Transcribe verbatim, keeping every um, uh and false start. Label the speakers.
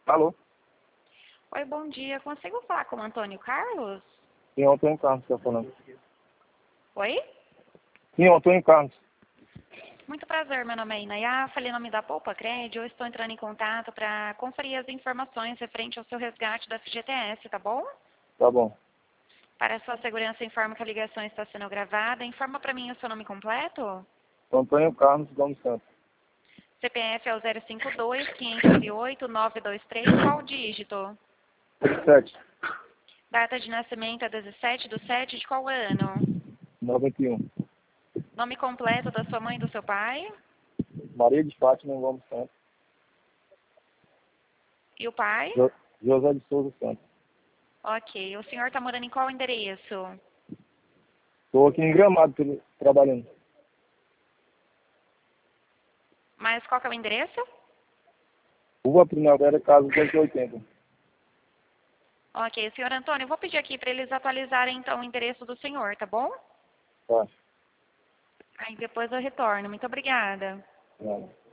Speaker 1: Alô?
Speaker 2: Oi, bom dia. Consigo falar com o Antônio Carlos?
Speaker 1: Sim, o Antônio Carlos está falando.
Speaker 2: Oi?
Speaker 1: Sim, o Antônio Carlos.
Speaker 2: Muito prazer, meu nome é Inayá, falei em nome da Poupa Crédito. Eu estou entrando em contato para conferir as informações referente ao seu resgate da F G T S, tá bom?
Speaker 1: Tá bom.
Speaker 2: Para a sua segurança, informo que a ligação está sendo gravada. Informa para mim o seu nome completo.
Speaker 1: Antônio Carlos Gomes Santos.
Speaker 2: C P F é o zero cinco dois, quinhentos e oito, nove dois três. Qual o dígito?
Speaker 1: sete.
Speaker 2: Data de nascimento é dezessete do sete de qual ano?
Speaker 1: noventa e um.
Speaker 2: Nome completo da sua mãe e do seu pai?
Speaker 1: Maria de Fátima Gomes Santos.
Speaker 2: E o pai?
Speaker 1: Jo- José de Souza Santos.
Speaker 2: Ok. O senhor está morando em qual endereço?
Speaker 1: Estou aqui em Gramado tra- trabalhando.
Speaker 2: Mas qual que é o endereço?
Speaker 1: Rua Primavera, casa duzentos e oitenta.
Speaker 2: Ok. Senhor Antônio, eu vou pedir aqui para eles atualizarem então o endereço do senhor, tá bom?
Speaker 1: Tá.
Speaker 2: Aí depois eu retorno. Muito obrigada.
Speaker 1: Tá.